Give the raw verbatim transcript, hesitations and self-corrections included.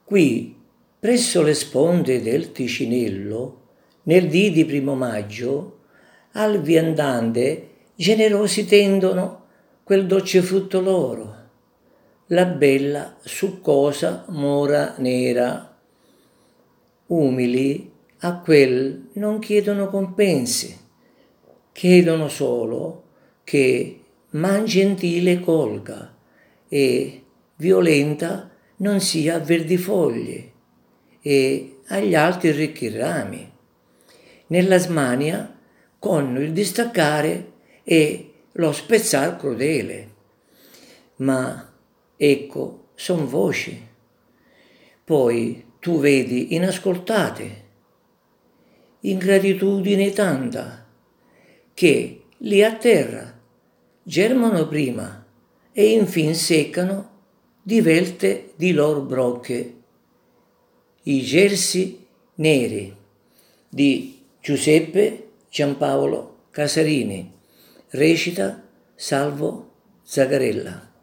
Qui, presso le sponde del Ticinello, nel dì di primo maggio, al viandante generosi tendono quel dolce frutto loro, la bella succosa mora nera. Umili a quel non chiedono compensi, chiedono solo che man gentile colga e violenta non sia verdifoglie e agli altri ricchi rami. Nella smania con il distaccare e lo spezzar crudele. Ma ecco, son voci. Poi tu vedi inascoltate, ingratitudine tanta, che lì a terra germano prima e infin seccano divelte di loro brocche. I gersi neri di Giuseppe Giampaolo Casarini, recita Salvo Zagarella.